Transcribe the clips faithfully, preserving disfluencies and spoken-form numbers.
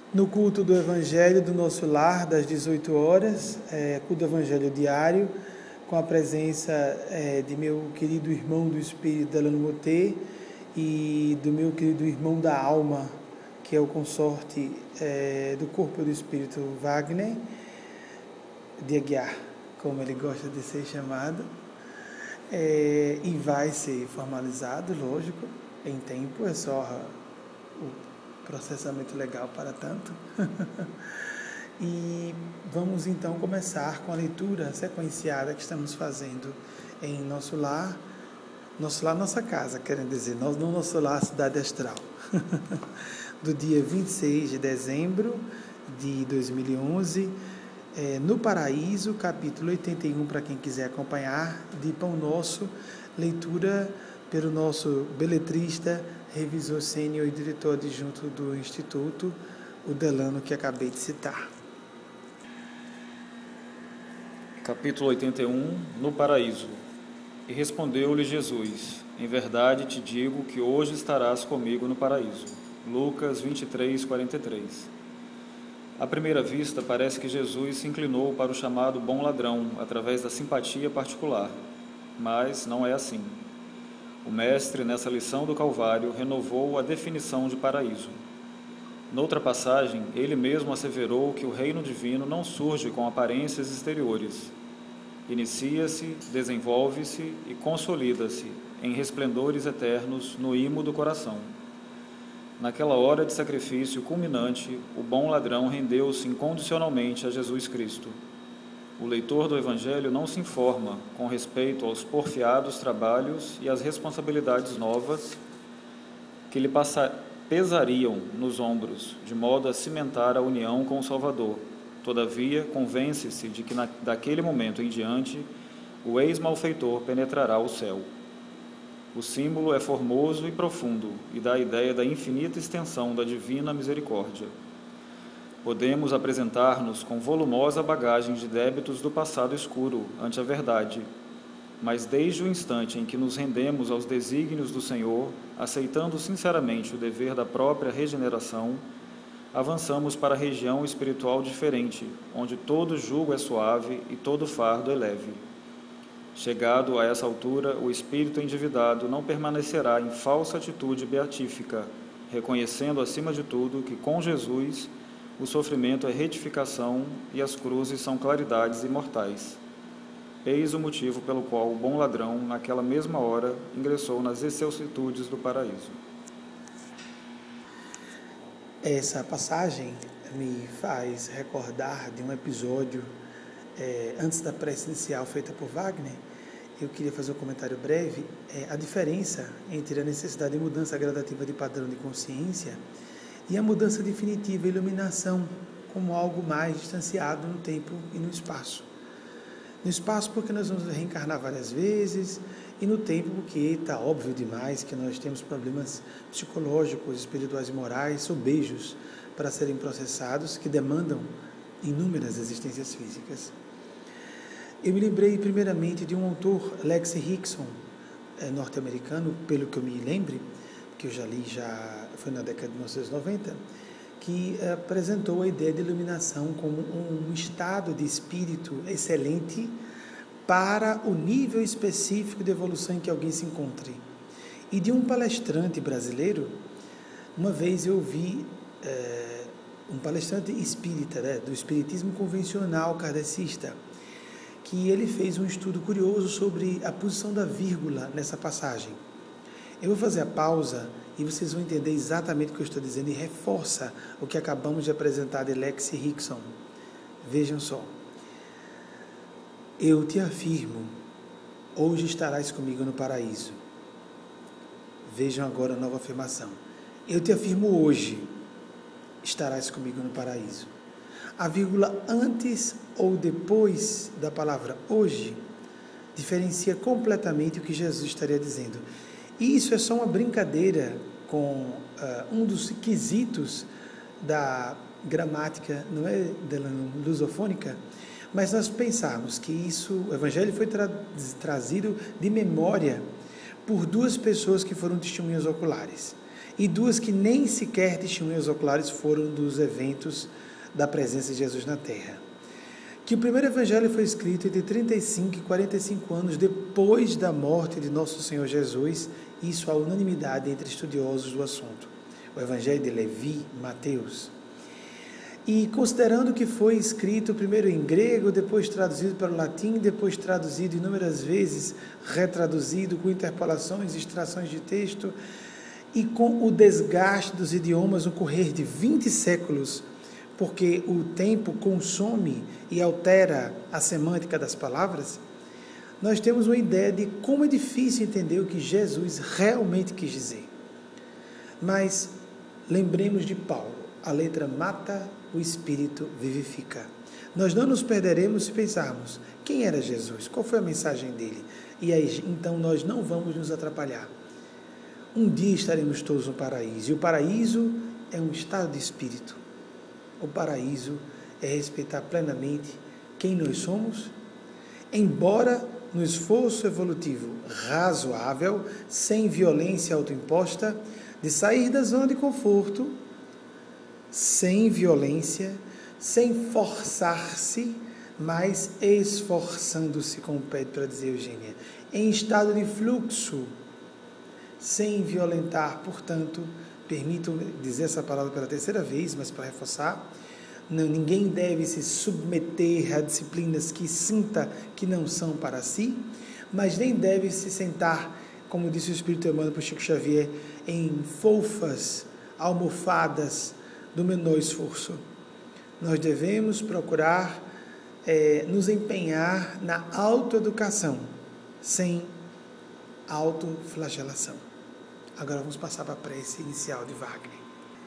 no culto do Evangelho do nosso lar, das dezoito horas, é, culto do Evangelho diário, com a presença é, de meu querido irmão do Espírito, Delano Motê, e do meu querido irmão da alma, que é o consorte é, do corpo do Espírito, Wagner de Aguiar, como ele gosta de ser chamado, é, e vai ser formalizado, lógico, em tempo, é só o processamento legal para tanto. E vamos então começar com a leitura sequenciada que estamos fazendo em nosso lar, nosso lar, nossa casa, querem dizer, no nosso lar, cidade astral, do dia vinte e seis de dezembro de dois mil e onze, é, no Paraíso, capítulo oitenta e um, para quem quiser acompanhar, de Pão Nosso, leitura pelo nosso beletrista, revisor sênior e diretor adjunto do Instituto, o Delano, que acabei de citar. Capítulo oitenta e um, no Paraíso. E respondeu-lhe Jesus: em verdade te digo que hoje estarás comigo no paraíso. Lucas vinte e três, quarenta e três. À primeira vista, parece que Jesus se inclinou para o chamado bom ladrão, através da simpatia particular. Mas não é assim. O Mestre, nessa lição do Calvário, renovou a definição de paraíso. Noutra passagem, ele mesmo asseverou que o reino divino não surge com aparências exteriores. Inicia-se, desenvolve-se e consolida-se em resplendores eternos no imo do coração. Naquela hora de sacrifício culminante, o bom ladrão rendeu-se incondicionalmente a Jesus Cristo. O leitor do Evangelho não se informa com respeito aos porfiados trabalhos e às responsabilidades novas que lhe passa, pesariam nos ombros, de modo a cimentar a união com o Salvador. Todavia, convence-se de que na, daquele momento em diante, o ex-malfeitor penetrará o céu. O símbolo é formoso e profundo e dá a ideia da infinita extensão da divina misericórdia. Podemos apresentar-nos com volumosa bagagem de débitos do passado escuro ante a verdade, mas desde o instante em que nos rendemos aos desígnios do Senhor, aceitando sinceramente o dever da própria regeneração, avançamos para a região espiritual diferente, onde todo jugo é suave e todo fardo é leve. Chegado a essa altura, o espírito endividado não permanecerá em falsa atitude beatífica, reconhecendo acima de tudo que com Jesus o sofrimento é retificação e as cruzes são claridades imortais. Eis o motivo pelo qual o bom ladrão, naquela mesma hora, ingressou nas excelsitudes do paraíso. Essa passagem me faz recordar de um episódio, é, antes da prece inicial feita por Wagner. Eu queria fazer um comentário breve, é, a diferença entre a necessidade de mudança gradativa de padrão de consciência e a mudança definitiva, a iluminação, como algo mais distanciado no tempo e no espaço. No espaço porque nós vamos reencarnar várias vezes, e no tempo porque está óbvio demais que nós temos problemas psicológicos, espirituais e morais, sobejos para serem processados, que demandam inúmeras existências físicas. Eu me lembrei primeiramente de um autor, Lex Rickson, é, norte-americano, pelo que eu me lembre, que eu já li, já foi na década de mil novecentos e noventa, que apresentou a ideia de iluminação como um estado de espírito excelente para o nível específico de evolução em que alguém se encontre. E de um palestrante brasileiro, uma vez eu ouvi é, um palestrante espírita, né, do espiritismo convencional kardecista, que ele fez um estudo curioso sobre a posição da vírgula nessa passagem. Eu vou fazer a pausa e vocês vão entender exatamente o que eu estou dizendo e reforça o que acabamos de apresentar de Lex Rickson. Vejam só. Eu te afirmo, hoje estarás comigo no paraíso. Vejam agora a nova afirmação. Eu te afirmo hoje, estarás comigo no paraíso. A vírgula antes ou depois da palavra hoje diferencia completamente o que Jesus estaria dizendo. E isso é só uma brincadeira com uh, um dos quesitos da gramática, não é, da lusofônica, mas nós pensarmos que isso, o Evangelho foi tra trazido de memória por duas pessoas que foram testemunhas oculares. e duas que nem sequer testemunhas oculares foram dos eventos da presença de Jesus na Terra. Que o primeiro evangelho foi escrito entre trinta e cinco e quarenta e cinco anos depois da morte de nosso Senhor Jesus, isso há unanimidade entre estudiosos do assunto. O evangelho de Levi, Mateus. E considerando que foi escrito primeiro em grego, depois traduzido para o latim, depois traduzido inúmeras vezes, retraduzido com interpolações, extrações de texto, e com o desgaste dos idiomas no correr de vinte séculos, porque o tempo consome e altera a semântica das palavras, nós temos uma ideia de como é difícil entender o que Jesus realmente quis dizer. Mas lembremos de Paulo, a letra mata, o Espírito vivifica. Nós não nos perderemos se pensarmos quem era Jesus, qual foi a mensagem dele, e aí então nós não vamos nos atrapalhar. Um dia estaremos todos no paraíso, e o paraíso é um estado de espírito. O paraíso é respeitar plenamente quem nós somos, embora no esforço evolutivo razoável, sem violência autoimposta, de sair da zona de conforto, sem violência, sem forçar-se, mas esforçando-se, como pede para dizer Eugênia, em estado de fluxo, sem violentar. Portanto, permitam dizer essa palavra pela terceira vez, mas para reforçar, não, ninguém deve se submeter a disciplinas que sinta que não são para si, mas nem deve se sentar, como disse o Espírito Emmanuel para Chico Xavier, em fofas almofadas do menor esforço. Nós devemos procurar é, nos empenhar na autoeducação, sem autoflagelação. Agora vamos passar para a prece inicial de Wagner.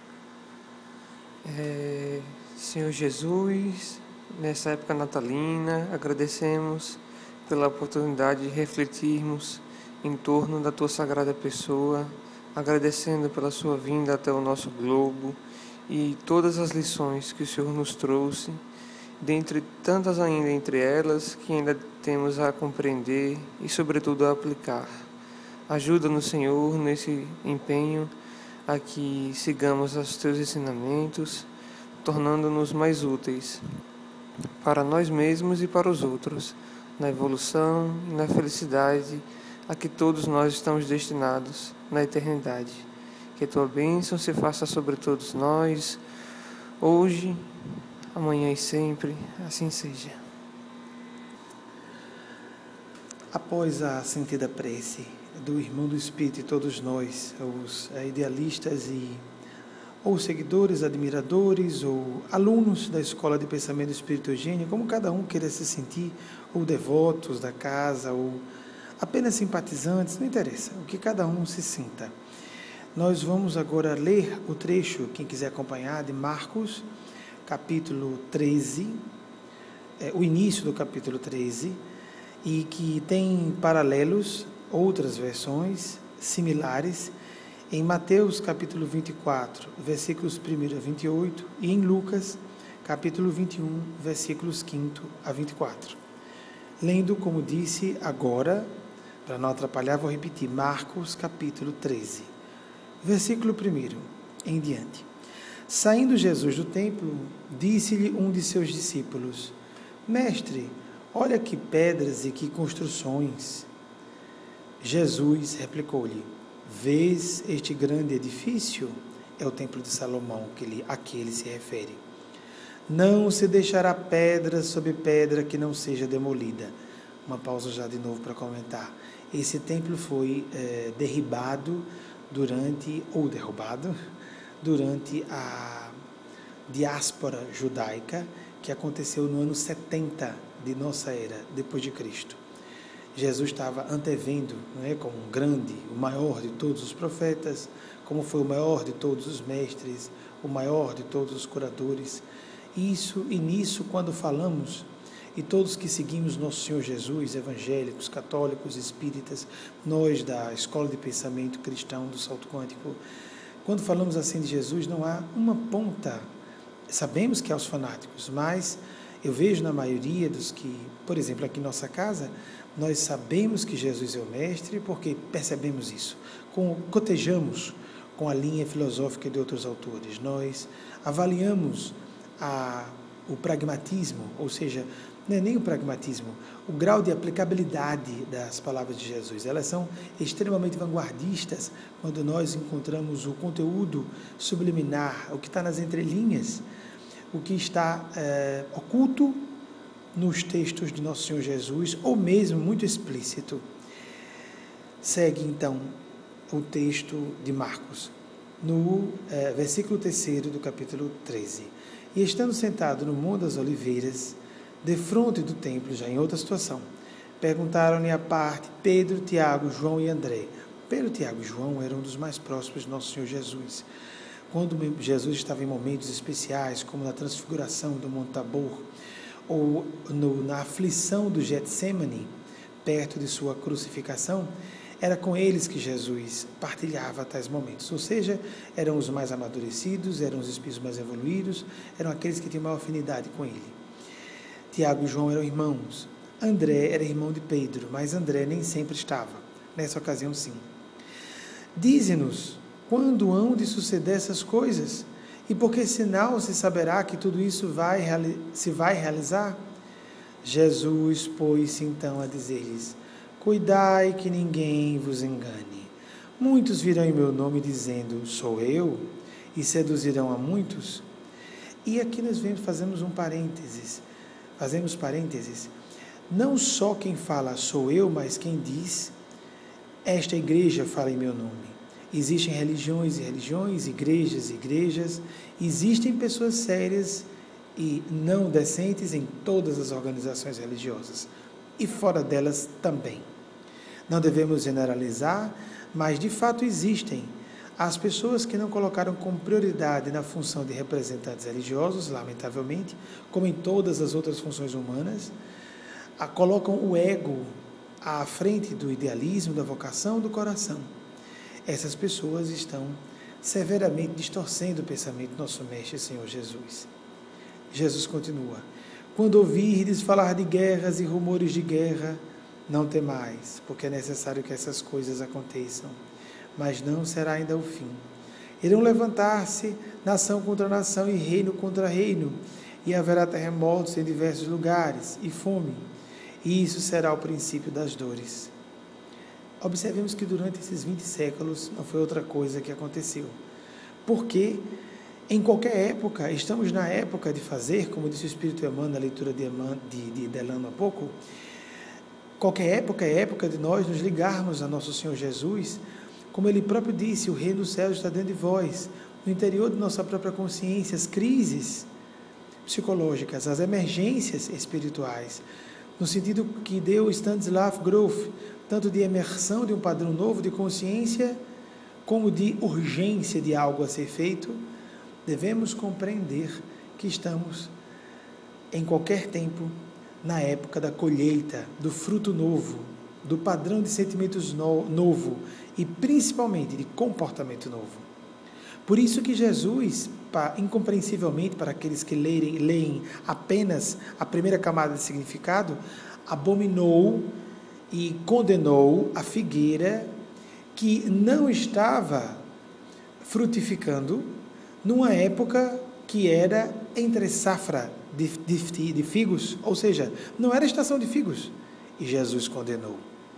É, Senhor Jesus, nessa época natalina, agradecemos pela oportunidade de refletirmos em torno da Tua Sagrada Pessoa, agradecendo pela Sua vinda até o nosso globo e todas as lições que o Senhor nos trouxe, dentre tantas ainda entre elas que ainda temos a compreender e, sobretudo, a aplicar. Ajuda-nos, Senhor, nesse empenho a que sigamos os Teus ensinamentos, tornando-nos mais úteis para nós mesmos e para os outros, na evolução e na felicidade a que todos nós estamos destinados na eternidade. Que a Tua bênção se faça sobre todos nós, hoje, amanhã e sempre, assim seja. Após a sentida prece do Irmão do Espírito e todos nós, os idealistas e ou seguidores, admiradores ou alunos da Escola de Pensamento do Espírito Eugênio, como cada um queira se sentir, ou devotos da casa, ou apenas simpatizantes, não interessa, o que cada um se sinta. Nós vamos agora ler o trecho, quem quiser acompanhar, de Marcos, capítulo treze, é, o início do capítulo treze, e que tem paralelos, outras versões similares, em Mateus, capítulo vinte e quatro, versículos um a vinte e oito, e em Lucas, capítulo vinte e um, versículos quinto a vinte e quatro. Lendo, como disse, agora, para não atrapalhar, vou repetir, Marcos, capítulo treze, versículo um em diante. Saindo Jesus do templo, disse-lhe um de seus discípulos: Mestre, olha que pedras e que construções. Jesus replicou-lhe: Vês este grande edifício? É o templo de Salomão que ele, a que ele se refere. Não se deixará pedra sobre pedra que não seja demolida. Uma pausa já de novo para comentar. Esse templo foi é, derribado durante, ou derrubado, durante a diáspora judaica, que aconteceu no ano setenta de nossa era, depois de Cristo. Jesus estava antevendo, não é, como um grande, o maior de todos os profetas, como foi o maior de todos os mestres, o maior de todos os curadores. Isso e nisso, quando falamos, e todos que seguimos nosso Senhor Jesus, evangélicos, católicos, espíritas, nós da Escola de Pensamento Cristão do Salto Quântico, quando falamos assim de Jesus, não há uma ponta. Sabemos que há os fanáticos, mas eu vejo na maioria dos que, por exemplo, aqui em nossa casa, nós sabemos que Jesus é o Mestre porque percebemos isso, cotejamos com a linha filosófica de outros autores. Nós avaliamos a, o pragmatismo, ou seja, não é nem o pragmatismo, o grau de aplicabilidade das palavras de Jesus. Elas são extremamente vanguardistas quando nós encontramos o conteúdo subliminar, o que está nas entrelinhas, o que está é, oculto nos textos de Nosso Senhor Jesus, ou mesmo muito explícito. Segue, então, o texto de Marcos, no é, versículo terceiro do capítulo treze. E estando sentado no Monte das Oliveiras, defronte do templo, já em outra situação, perguntaram-lhe à parte Pedro, Tiago, João e André. Pedro, Tiago e João eram um dos mais próximos de Nosso Senhor Jesus. Quando Jesus estava em momentos especiais, como na transfiguração do Monte Tabor, ou no, na aflição do Getsemane, perto de sua crucificação, era com eles que Jesus partilhava tais momentos. Ou seja, eram os mais amadurecidos, eram os espíritos mais evoluídos, eram aqueles que tinham maior afinidade com ele. Tiago e João eram irmãos. André era irmão de Pedro, mas André nem sempre estava. Nessa ocasião, sim. Dize-nos, quando hão de suceder essas coisas? E por que sinal se saberá que tudo isso vai, se vai realizar? Jesus pôs-se então a dizer-lhes, cuidai que ninguém vos engane. Muitos virão em meu nome dizendo, sou eu, e seduzirão a muitos. E aqui nós vemos, fazemos um parênteses. Fazemos parênteses. Não só quem fala sou eu, mas quem diz, esta igreja fala em meu nome. Existem religiões e religiões, igrejas e igrejas, existem pessoas sérias e não decentes em todas as organizações religiosas, e fora delas também. Não devemos generalizar, mas de fato existem as pessoas que não colocaram como prioridade na função de representantes religiosos, lamentavelmente, como em todas as outras funções humanas, a, colocam o ego à frente do idealismo, da vocação, do coração. Essas pessoas estão severamente distorcendo o pensamento do nosso Mestre Senhor Jesus. Jesus continua, quando ouvirdes falar de guerras e rumores de guerra, não temais, porque é necessário que essas coisas aconteçam, mas não será ainda o fim. Irão levantar-se nação contra nação e reino contra reino, e haverá terremotos em diversos lugares, e fome, e isso será o princípio das dores. Observemos que durante esses vinte séculos não foi outra coisa que aconteceu. Porque, em qualquer época, estamos na época de fazer, como disse o Espírito Emmanuel na leitura de, de, de Delano há pouco, qualquer época é época de nós nos ligarmos a Nosso Senhor Jesus. Como ele próprio disse, o reino dos céus está dentro de vós, no interior de nossa própria consciência, as crises psicológicas, as emergências espirituais, no sentido que deu Stanislav Grof, tanto de emersão de um padrão novo de consciência, como de urgência de algo a ser feito, devemos compreender que estamos, em qualquer tempo, na época da colheita, do fruto novo, do padrão de sentimentos no, novo e principalmente de comportamento novo. Por isso que Jesus, pa, incompreensivelmente para aqueles que leem, leem apenas a primeira camada de significado, abominou e condenou a figueira que não estava frutificando numa época que era entre safra de, de, de figos, ou seja, não era estação de figos, e Jesus condenou.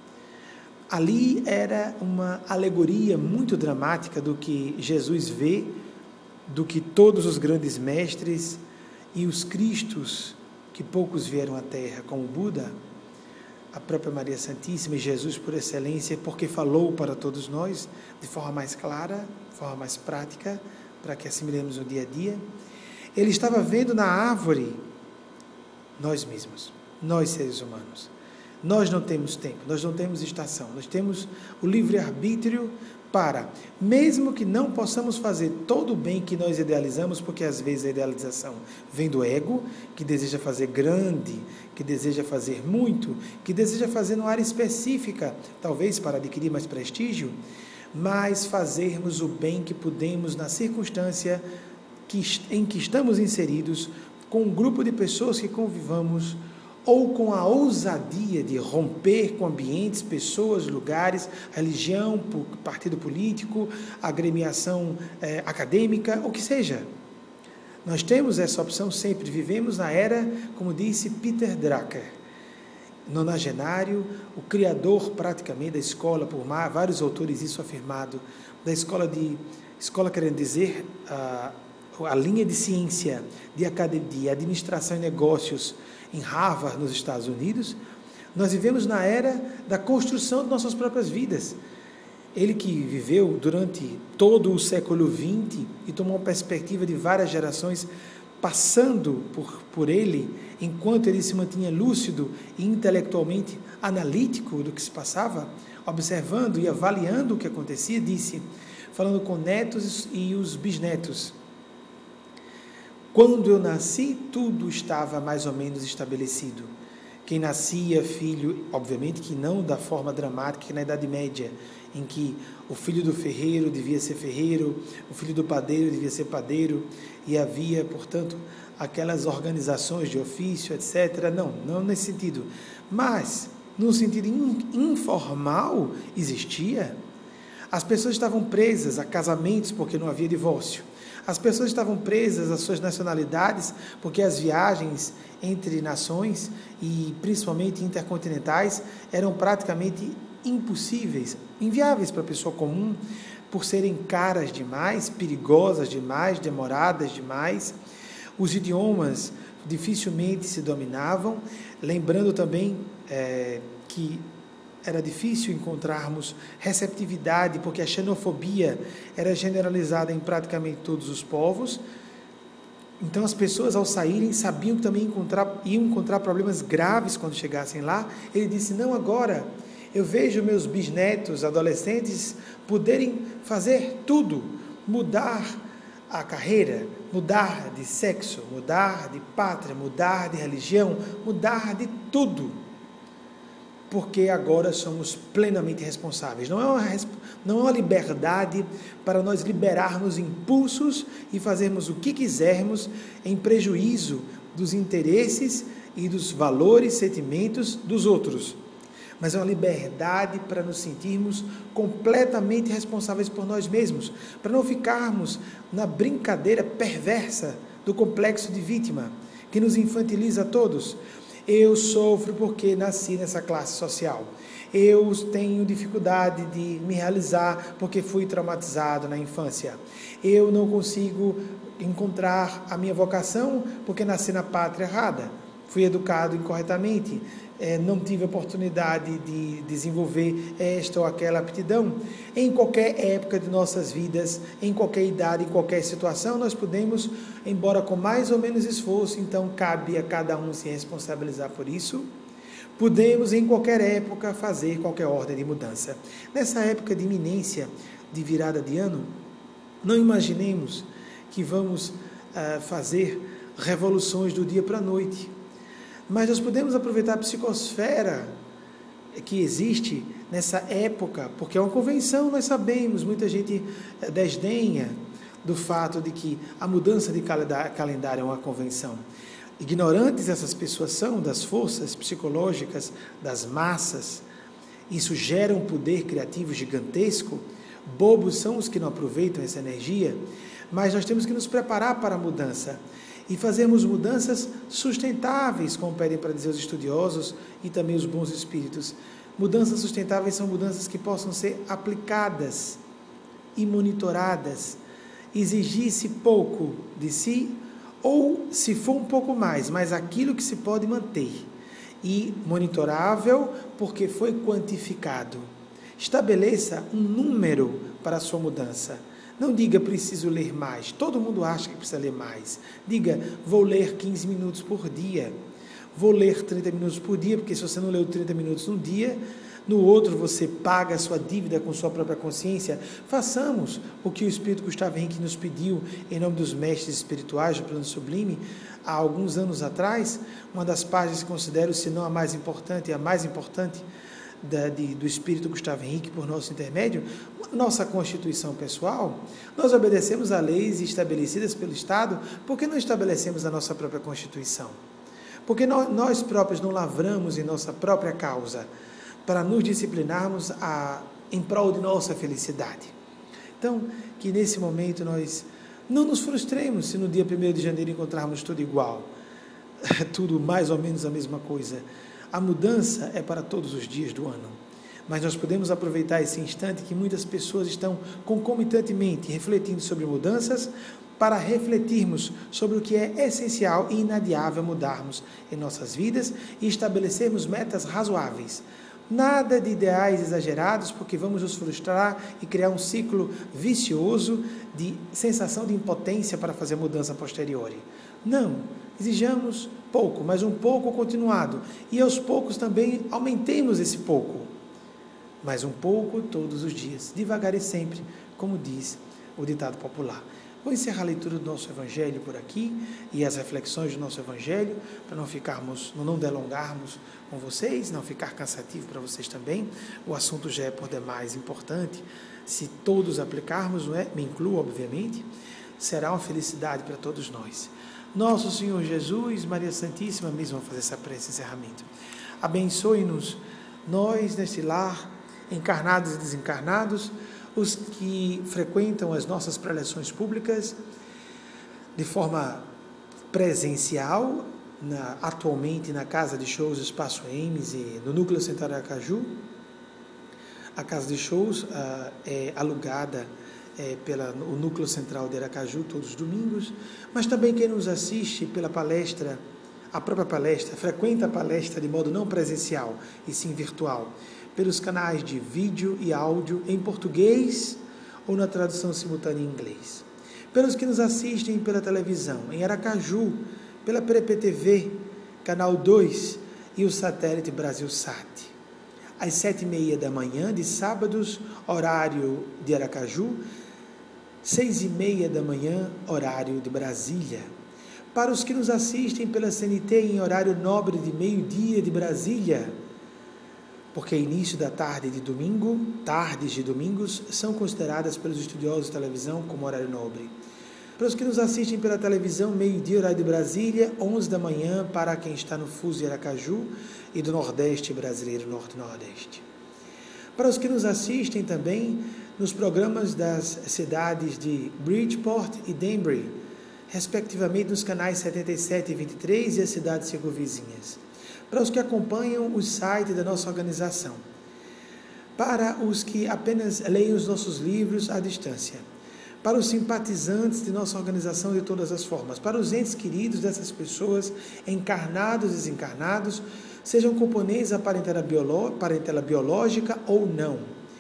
Ali era uma alegoria muito dramática do que Jesus vê, do que todos os grandes mestres e os cristos, que poucos vieram à Terra, como Buda, a própria Maria Santíssima e Jesus por excelência, porque falou para todos nós de forma mais clara, de forma mais prática, para que assimilemos no dia a dia. Ele estava vendo na árvore nós mesmos, nós seres humanos. Nós não temos tempo, nós não temos estação, nós temos o livre-arbítrio para, mesmo que não possamos fazer todo o bem que nós idealizamos, porque às vezes a idealização vem do ego, que deseja fazer grande, que deseja fazer muito, que deseja fazer numa área específica, talvez para adquirir mais prestígio, mas fazermos o bem que podemos na circunstância que, em que estamos inseridos, com um grupo de pessoas que convivamos ou com a ousadia de romper com ambientes, pessoas, lugares, religião, partido político, agremiação eh, acadêmica, o que seja. Nós temos essa opção sempre, vivemos na era, como disse Peter Drucker, nonagenário, o criador praticamente da escola, por vários autores isso afirmado, da escola de, escola querendo dizer, a, a linha de ciência, de academia, administração e negócios em Harvard, nos Estados Unidos. Nós vivemos na era da construção de nossas próprias vidas. Ele que viveu durante todo o século vinte e tomou uma perspectiva de várias gerações, passando por, por ele, enquanto ele se mantinha lúcido e intelectualmente analítico do que se passava, observando e avaliando o que acontecia, disse, falando com netos e os bisnetos: quando eu nasci, tudo estava mais ou menos estabelecido. Quem nascia filho, obviamente que não da forma dramática que na Idade Média, em que o filho do ferreiro devia ser ferreiro, o filho do padeiro devia ser padeiro, e havia, portanto, aquelas organizações de ofício, etcétera. Não, não nesse sentido. Mas, no sentido informal, existia. As pessoas estavam presas a casamentos porque não havia divórcio. As pessoas estavam presas às suas nacionalidades porque as viagens entre nações e principalmente intercontinentais eram praticamente impossíveis, inviáveis para a pessoa comum, por serem caras demais, perigosas demais, demoradas demais. Os idiomas dificilmente se dominavam, lembrando também é, que era difícil encontrarmos receptividade, porque a xenofobia era generalizada em praticamente todos os povos. Então as pessoas, ao saírem, sabiam que também encontrar, iam encontrar problemas graves quando chegassem lá. Ele disse, não agora, eu vejo meus bisnetos, adolescentes, poderem fazer tudo, mudar a carreira, mudar de sexo, mudar de pátria, mudar de religião, mudar de tudo. Porque agora somos plenamente responsáveis. Não é, uma, não é uma liberdade para nós liberarmos impulsos e fazermos o que quisermos em prejuízo dos interesses e dos valores, sentimentos dos outros. Mas é uma liberdade para nos sentirmos completamente responsáveis por nós mesmos, para não ficarmos na brincadeira perversa do complexo de vítima, que nos infantiliza a todos. Eu sofro porque nasci nessa classe social. Eu tenho dificuldade de me realizar porque fui traumatizado na infância. Eu não consigo encontrar a minha vocação porque nasci na pátria errada. Fui educado incorretamente. É, não tive oportunidade de desenvolver esta ou aquela aptidão. Em qualquer época de nossas vidas, em qualquer idade, em qualquer situação, nós podemos, embora com mais ou menos esforço, então cabe a cada um se responsabilizar por isso, podemos em qualquer época fazer qualquer ordem de mudança. Nessa época de iminência, de virada de ano, não imaginemos que vamos uh, fazer revoluções do dia para a noite. Mas nós podemos aproveitar a psicosfera que existe nessa época, porque é uma convenção, nós sabemos, muita gente desdenha do fato de que a mudança de calendário é uma convenção. Ignorantes essas pessoas são das forças psicológicas das massas, isso gera um poder criativo gigantesco, bobos são os que não aproveitam essa energia, mas nós temos que nos preparar para a mudança. E fazermos mudanças sustentáveis, como pedem para dizer os estudiosos e também os bons espíritos. Mudanças sustentáveis são mudanças que possam ser aplicadas e monitoradas. Exigir-se pouco de si, ou se for um pouco mais, mas aquilo que se pode manter. E monitorável, porque foi quantificado. Estabeleça um número para a sua mudança. Não diga, preciso ler mais. Todo mundo acha que precisa ler mais. Diga, vou ler quinze minutos por dia. Vou ler trinta minutos por dia, porque se você não leu trinta minutos num dia, no outro você paga a sua dívida com sua própria consciência. Façamos o que o Espírito Gustavo Henrique nos pediu, em nome dos mestres espirituais do plano sublime, há alguns anos atrás. Uma das páginas que considero, se não a mais importante, a mais importante, Da, de, do Espírito Gustavo Henrique por nosso intermédio, nossa Constituição pessoal. Nós obedecemos a leis estabelecidas pelo Estado, por que não estabelecemos a nossa própria Constituição? Porque nós, nós próprios não lavramos em nossa própria causa para nos disciplinarmos a, em prol de nossa felicidade. Então, que nesse momento nós não nos frustremos se no dia primeiro de janeiro encontrarmos tudo igual, tudo mais ou menos a mesma coisa. A mudança é para todos os dias do ano, mas nós podemos aproveitar esse instante que muitas pessoas estão concomitantemente refletindo sobre mudanças, para refletirmos sobre o que é essencial e inadiável mudarmos em nossas vidas e estabelecermos metas razoáveis. Nada de ideais exagerados, porque vamos nos frustrar e criar um ciclo vicioso de sensação de impotência para fazer mudança posterior. Não, exijamos pouco, mas um pouco continuado. E aos poucos também aumentemos esse pouco. Mas um pouco todos os dias, devagar e sempre, como diz o ditado popular. Vou encerrar a leitura do nosso Evangelho por aqui e as reflexões do nosso Evangelho, para não ficarmos, não delongarmos com vocês, não ficar cansativo para vocês também. O assunto já é por demais importante. Se todos aplicarmos, não é? Me incluo, obviamente, será uma felicidade para todos nós. Nosso Senhor Jesus, Maria Santíssima, mesmo vamos fazer essa prece de encerramento. Abençoe-nos, nós, neste lar, encarnados e desencarnados, os que frequentam as nossas preleções públicas de forma presencial, na, atualmente na Casa de Shows Espaço Emes e no Núcleo Central de Aracaju. A Casa de Shows uh, é alugada é, pelo Núcleo Central de Aracaju todos os domingos, mas também quem nos assiste pela palestra, a própria palestra, frequenta a palestra de modo não presencial e sim virtual, pelos canais de vídeo e áudio em português ou na tradução simultânea em inglês. Pelos que nos assistem pela televisão, em Aracaju, pela P P T V, Canal dois e o satélite BrasilSat. Às sete e meia da manhã de sábados, horário de Aracaju, seis e meia da manhã, horário de Brasília. Para os que nos assistem pela C N T em horário nobre de meio-dia de Brasília, porque início da tarde de domingo, tardes de domingos, são consideradas pelos estudiosos de televisão como horário nobre. Para os que nos assistem pela televisão, meio-dia, horário de Brasília, onze da manhã, para quem está no fuso de Aracaju e do Nordeste brasileiro, Norte-Nordeste. Para os que nos assistem também nos programas das cidades de Bridgeport e Danbury, respectivamente nos canais setenta e sete e vinte e três e as cidades circunvizinhas. Para os que acompanham o site da nossa organização, para os que apenas leem os nossos livros à distância, para os simpatizantes de nossa organização de todas as formas, para os entes queridos dessas pessoas, encarnados e desencarnados, sejam componentes da parentela, bioló- parentela biológica ou não,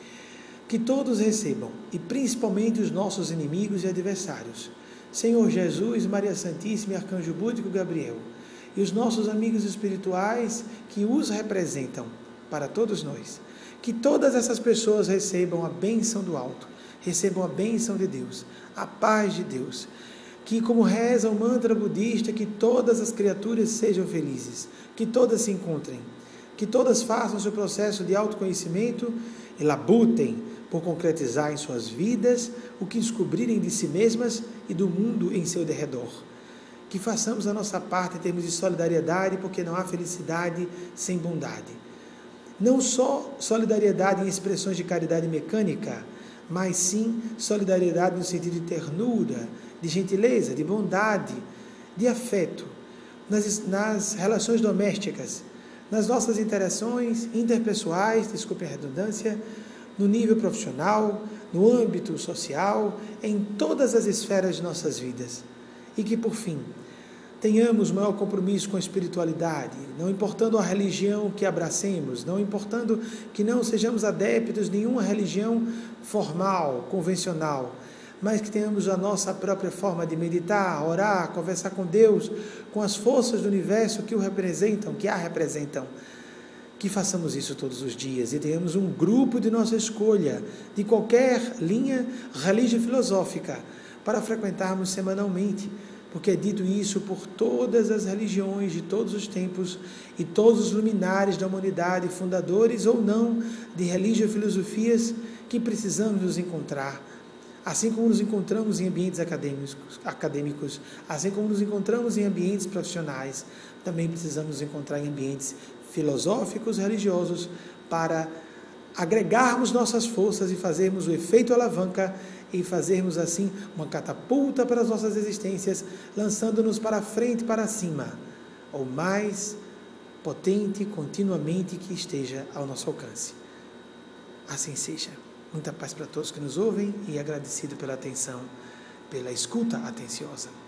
que todos recebam, e principalmente os nossos inimigos e adversários, Senhor Jesus, Maria Santíssima e Arcanjo Búdico Gabriel, e os nossos amigos espirituais que os representam para todos nós. Que todas essas pessoas recebam a bênção do alto, recebam a bênção de Deus, a paz de Deus. Que, como reza o mantra budista, que todas as criaturas sejam felizes, que todas se encontrem, que todas façam seu processo de autoconhecimento e labutem por concretizar em suas vidas o que descobrirem de si mesmas e do mundo em seu derredor. Que façamos a nossa parte em termos de solidariedade, porque não há felicidade sem bondade. Não só solidariedade em expressões de caridade mecânica, mas sim solidariedade no sentido de ternura, de gentileza, de bondade, de afeto, nas, nas relações domésticas, nas nossas interações interpessoais, desculpe a redundância, no nível profissional, no âmbito social, em todas as esferas de nossas vidas. E que, por fim, tenhamos maior compromisso com a espiritualidade, não importando a religião que abracemos, não importando que não sejamos adeptos de nenhuma religião formal, convencional, mas que tenhamos a nossa própria forma de meditar, orar, conversar com Deus, com as forças do universo que o representam, que a representam. Que façamos isso todos os dias e tenhamos um grupo de nossa escolha, de qualquer linha religio-filosófica, para frequentarmos semanalmente, porque é dito isso por todas as religiões de todos os tempos e todos os luminares da humanidade, fundadores ou não de religio-filosofias, que precisamos nos encontrar Assim como nos encontramos em ambientes acadêmicos, acadêmicos, assim como nos encontramos em ambientes profissionais, também precisamos nos encontrar em ambientes filosóficos, religiosos, para agregarmos nossas forças e fazermos o efeito alavanca e fazermos assim uma catapulta para as nossas existências, lançando-nos para frente, para cima, o mais potente continuamente que esteja ao nosso alcance. Assim seja. Muita paz para todos que nos ouvem e agradecido pela atenção, pela escuta atenciosa.